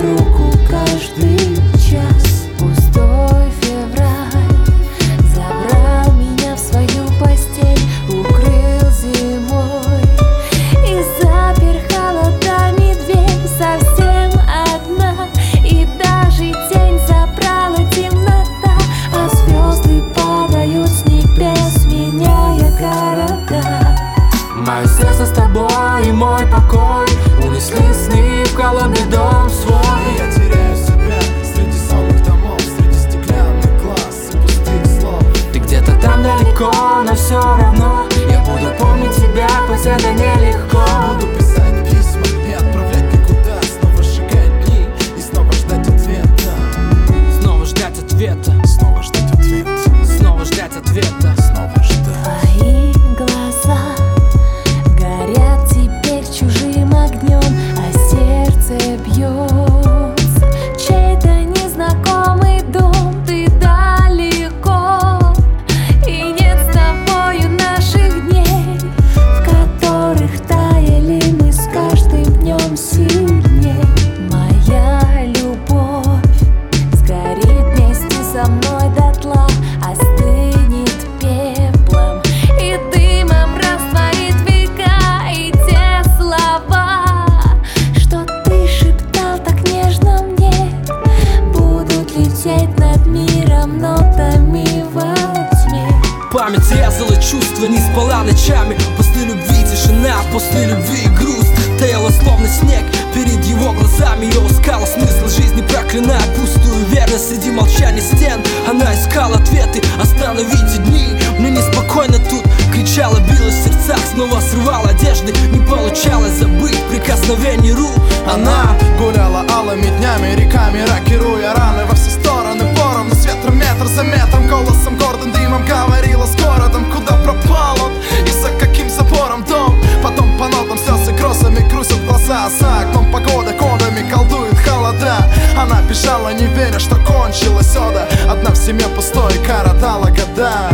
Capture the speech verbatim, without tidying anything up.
руку каждый час. Пустой февраль забрал меня в свою постель, укрыл зимой и запер холодами дверь. Совсем одна, и даже тень забрала темнота, а звезды падают с небес, меняя города. Мое сердце с тобой и мой покой унесли сны в холодный дом свой. И я теряю себя среди сонных домов, среди стеклянных глаз и пустых слов. Ты где-то там далеко, но все равно я буду помнить тебя, пусть это нелегко. Буду писать письма и отправлять никуда, снова сжигать дни и снова ждать ответа. Снова ждать ответа, Снова ждать ответа, снова ждать ответа. снова ждать. Твои глаза горят теперь чужим огнем, а сердце бьется чей-то незнакомый дом. Ты далеко, и нет с тобою наших дней, в которых таяли мы с каждым днем сильней. Моя любовь сгорит вместе со мной дотла, остынет пеплом и дымом растворит века. И те слова, что ты шептал так нежно мне, будут лететь над миром нотами во тьме. Память резала чувства, не спала ночами. После любви тишина, после любви грусть таяла словно снег перед его глазами. Я искала смысл жизни, проклиная пустую верность. Среди молчания стен она искала ответы. Остановите дни, мне неспокойно тут. Кричала, билась в сердцах, снова срывала одежды. Не получалось забыть прикосновение рук. Она гуляла алыми днями, реками, рокируя раны во все стороны поровну, с ветром метр за метром, голосом гордым дымом говорила с городом, куда пропал он и за каким забором дом. Потом по нотам слез и грозами крутят глаза, за окном погода кодами колдует холода. Она бежала, не веря, что кончилась ода, одна в семье пустой, коротала года.